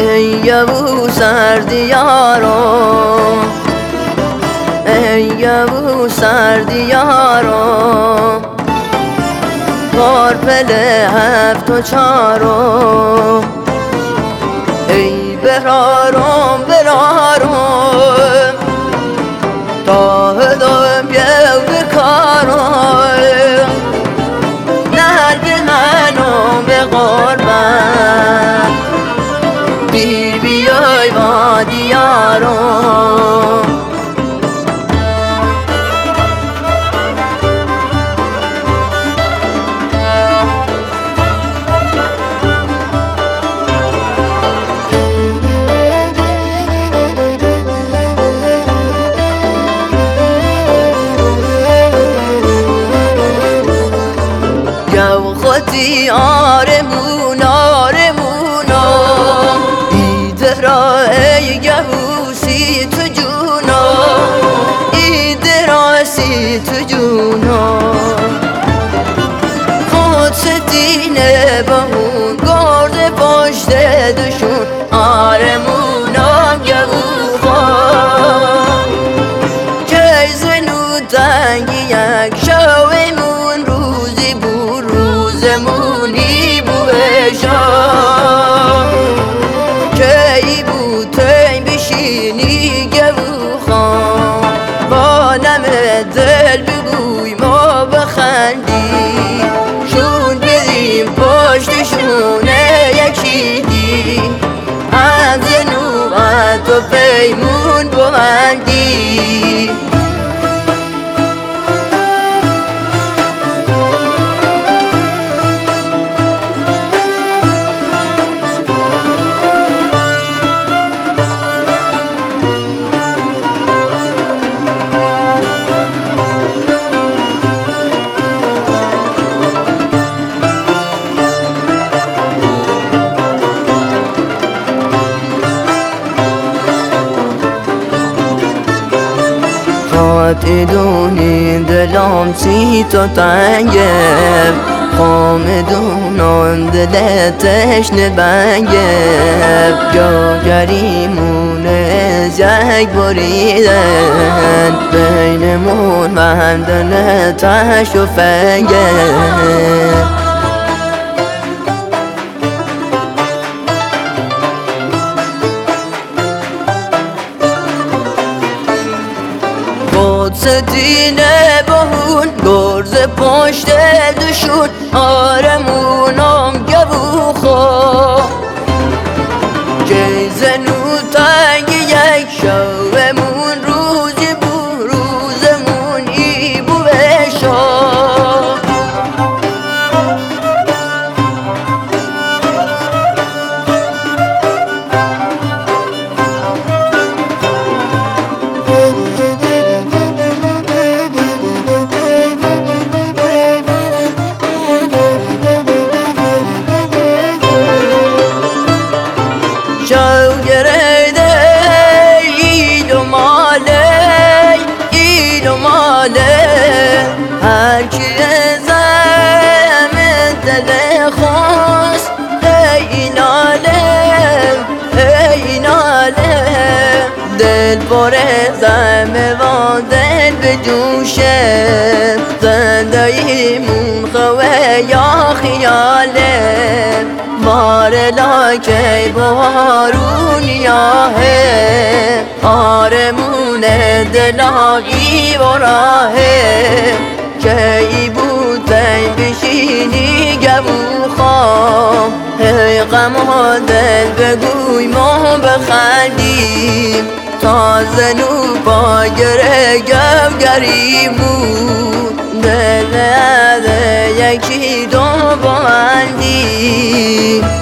ای یبو سردیارم، ای یبو سردیارم، پارپل هفت و چارم، ای برارم برارم تا هدام بیو بکارم، نهر بهنم به قربان بیر بیای وادیارم. خودی آرمون آرمونا ایده را ای گهوسی تو جونا، ایده را سی تو جونا، خود ستینه بهون گرد پشت دشون آرمونام گهو خواه که زنو تنگی یک شویمون روزی بود زمونی بوشا کی بود تیم بشینی گلو خان با نم دل بگوی ما بخندی شون بدیم پشتشونه یکی دی از نوبت و پیمون ببندی. خاطدونی دلم سی تو تنگه خامدونان دل تشنه بنگه جاگریمون از یک بریدن بینمون و همدن تش و فنگه ستینه بهون گرز پشت دشون آرمونم گبو خواه که زنو تنگ یک شومون روزی بو روزمون ای بو بشا هرکی ازم دل خواست ای ناله ای ناله دل پر زم و دل بجوشه زندگیمون خواه یا خیاله بار لاکی بارونیاهه آرمون دلاغی و راهه کی بود تیم بشینی گمو خواه ای غم و دل بگوی ما بخندیم تا زنو پا گره گریمون دل از یکی دو بندیم.